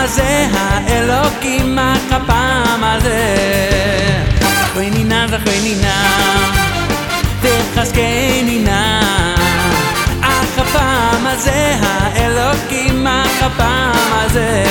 הזה, האלוקים אך הפעם הזה. זכרני נא וחזקני נא, אך הפעם הזה, האלוקים אך הפעם הזה.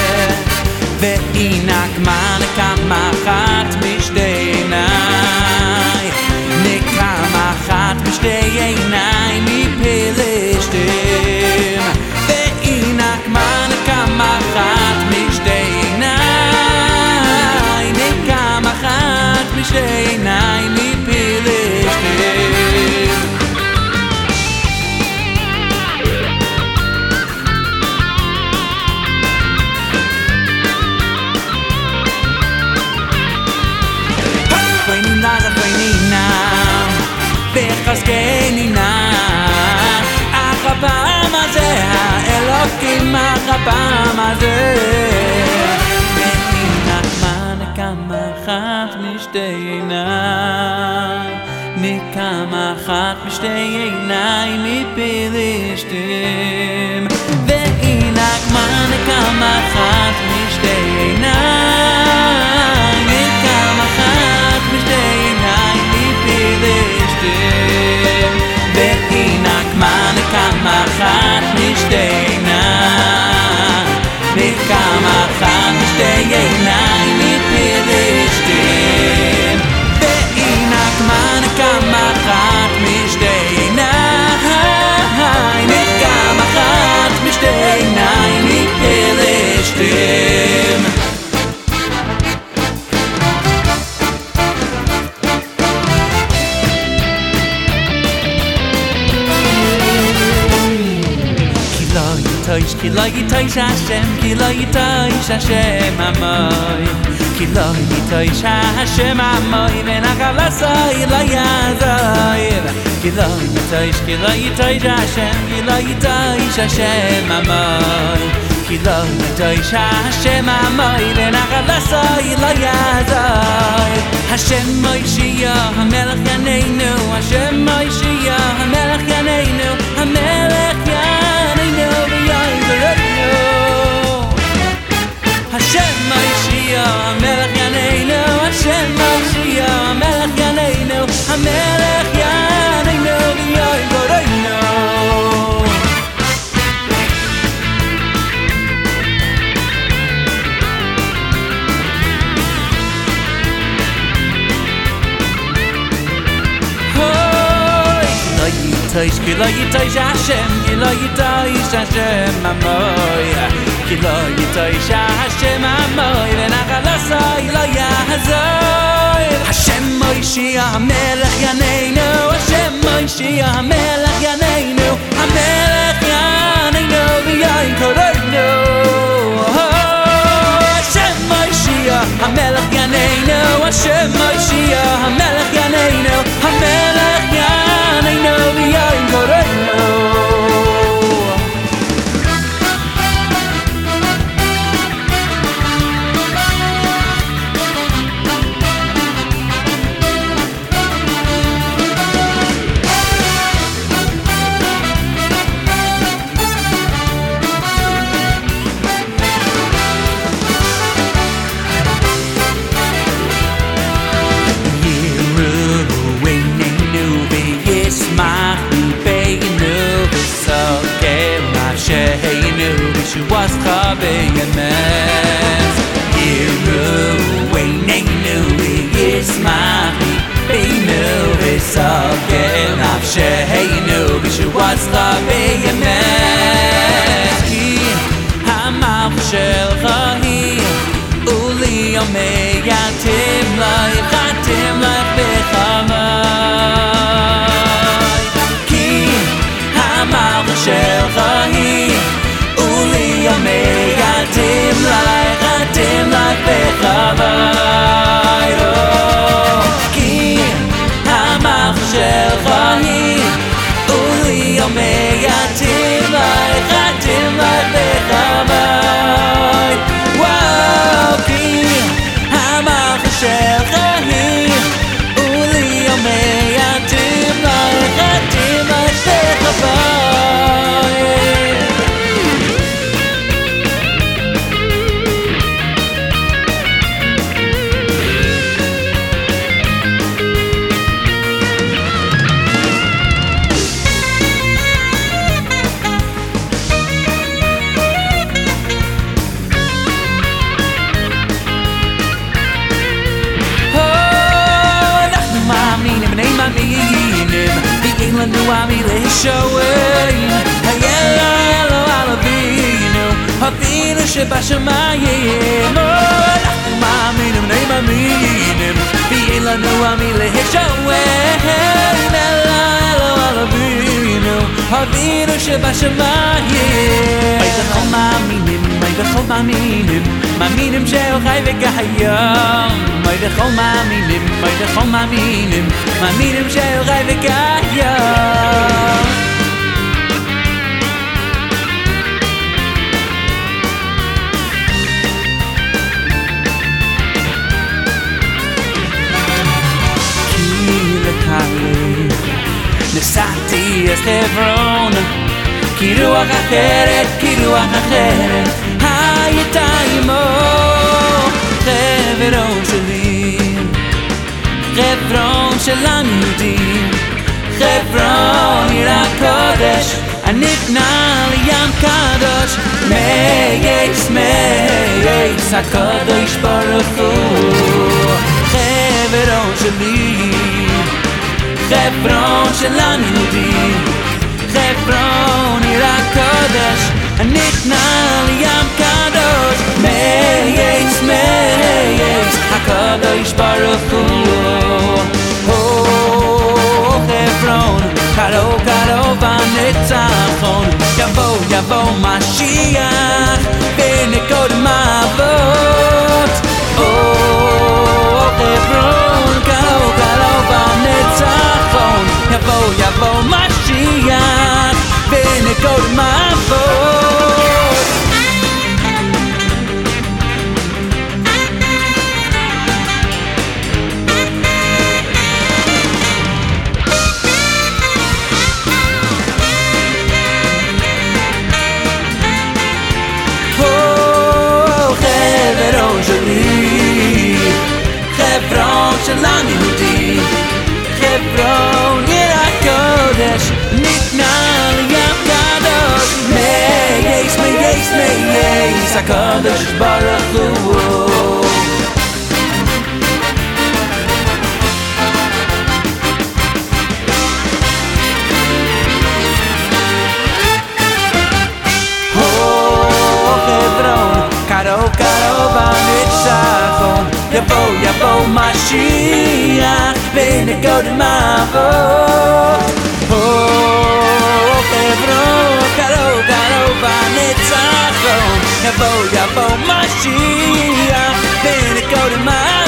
והנה נקמה אחת משתי עיניי, נקמה אחת משתי עיניי מפלשתים. והנה נקמה אחת משתי עיניי, נקמה אחת משתי עיניי מפלשתים. וחזקני נא, אך הפעם הזה, האלוקים אך הפעם הזה. והנה נקמה אחת משתי עיניי, נקמה אחת משתי עיניי מפלשתים. והנה נקמה אחת משתי עיניי, נקמה אחת משתי עיניי מפלשתים. והנה נקמה אחת משתי עיניי, נקמה אחת משתי עיניי מפלשתים. והנה נקמה אחת משתי עיניי, נקמה אחת משתי עיניי מפלשתים. כי לא יטויש השם, כי לא יטויש השם עמוי, כי לא יטויש השם עמוי, ונחל עשוי לא יעזוב. כי לא יטויש השם, כי לא יטויש השם עמוי, כי לא יטויש השם עמוי, ונחל עשוי לא יעזוב. השם מושיע המלך יננו, השם מושיע המלך יננו, המלך יננו ויעזרנו. השם מושיע המלך יננו, השם מושיע המלך יננו, המלך יננו ויעזרנו. כי לא יטויש השם, כי לא יטויש השם עמוי, כי לא יטויש השם עמוי, ונחל עשוי לא יעזוב. השם מושיע המלך יננו, השם מושיע המלך יננו, המלך יננו ויעזרנו. השם מושיע המלך יננו, השם מושיע המלך יננו, המלך יננו ויעזרנו. Was coming a mess. Yiru weinenu v'yismachi beinu v'sagem nafsheinu v'shu was coming a mess. Ki ha'malch shelcha hi uli omeyatim lai chatim lai b'chamai. Ki ha'malch shelcha hi yatim like bechavai. Ki hamach shelcha hi uli yomei ami lehishoin hayelo elo alavinu havinu shebashamayim maminim nei maminim vielanu ami lehishoin elo alavinu havinu shebashamayim vaychol maminim vaychol maminim maminim shel chai v'kahayom vaychol maminim maminim shel chai v'kahayom נסעתי את חברון כי רוח אחרת הייתה עמו חברון שלי חברון של היהודים חברון עיר הקודש הניתנה לים קדוש מייס הקדוש ברוך הוא חברון שלי חברון של היהודים חברון עיר הקודש הניתנה לים קדוש מייס הקדוש ברוך הוא חברון קרוב הניצחון יבוא משיח ונקודם אבות חברון קרוב הניצחון יבוא משיח ונקודם אבות חברון שלי חברון של היהודים חברון עיר הקודש ניתנה לים קדוש מייס הקדוש ברוך הוא קרוב הניצחון יבוא משיח ונקודם אבות חברון קרוב הניצחון יבוא משיח ונקודם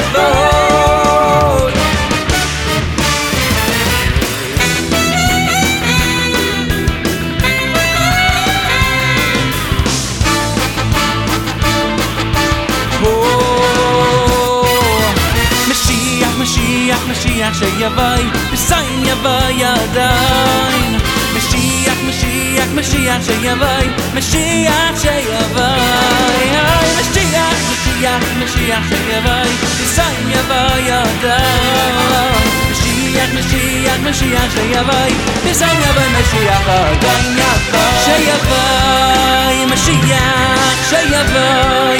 אבות משיח שיבואי בסיים יבוא ידיים משיח שיבואי משיח שיבואי בסיים יבוא ידיים משיח שיבואי בסיים יבוא משיח עדיין שיבואי משיח שיבואי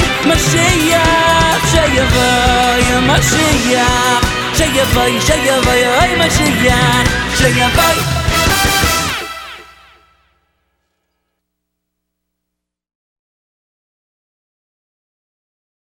משיח שיבואי אוי משיח